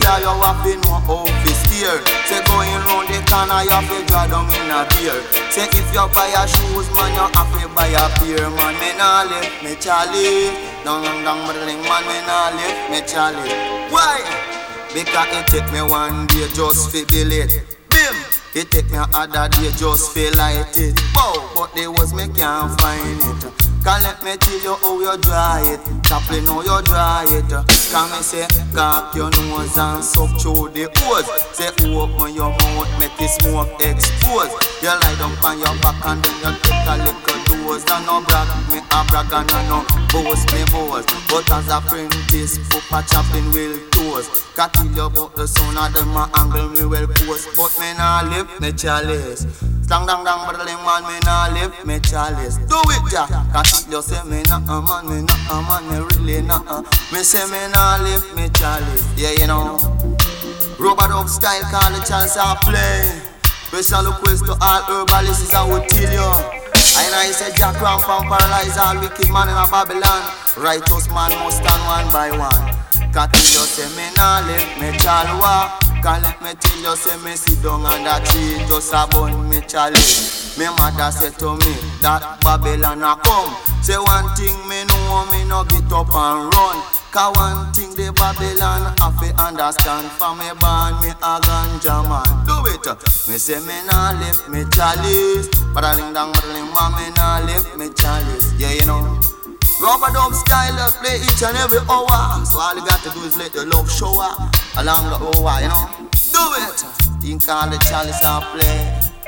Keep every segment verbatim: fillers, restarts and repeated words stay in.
car, you have to know how to steer. Say going round the corner, you have to draw down in a beer. Say if you buy a shoes, man, you have to buy a pair. Man, me nah left me Charlie. Dang dang dang, man, me nah left me Charlie. Why? Because it take me one day just to build it. Bim! It take me another day just to light it. Wow! But there was me can't find it. Can't let me tell you how you dry it. Chaplain how you dry it. Can me say, cock your nose and suck through the hose. Say open your mouth, make the smoke expose. You lie down on your back and then you take a little dose. That no brag, me a brag and I no boast me boast. But as a apprentice, Papa Chaplain will toast. Can't tell you about the sound of them a angle me well post. But me nah lift me chalice. Dang dang dang, but the man me nah lift me chalice. Do it ya, can't tell you say me nah a man, me nah a man, me really nah a. Me say me nah lift me chalice, yeah you know. Rubber dub style call the chance I play. Special request to all herbalists I would tell you. I know say Jack Ramp and paralyze all wicked man in a Babylon. Righteous man must stand one by one. Can't tell you say me nah lift me chalwa. Can't let me tell you say me sit down on that tree just a bun me chalice. Me mother said to me that Babylon a come. Say one thing me know, me no get up and run. Cause one thing the Babylon have to understand. For me born me a ganja man. Do it. Me say me nah lift me chalice. But I ding dang, but I ding man, me nah lift me chalice. Yeah you know. Rubber dub style uh, play each and every hour. So all you got to do is let the love shower along the hour, you know. Do it. Think all the chalice I play.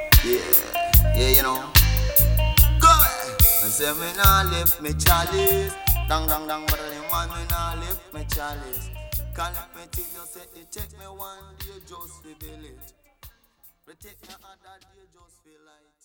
Yeah, yeah, you know. Go ahead. I say me nah lift me chalice. Dang dang dang, but the man me nah lift me chalice. Can't let me till you say it take me one day just to build it. But take me another day just feel like.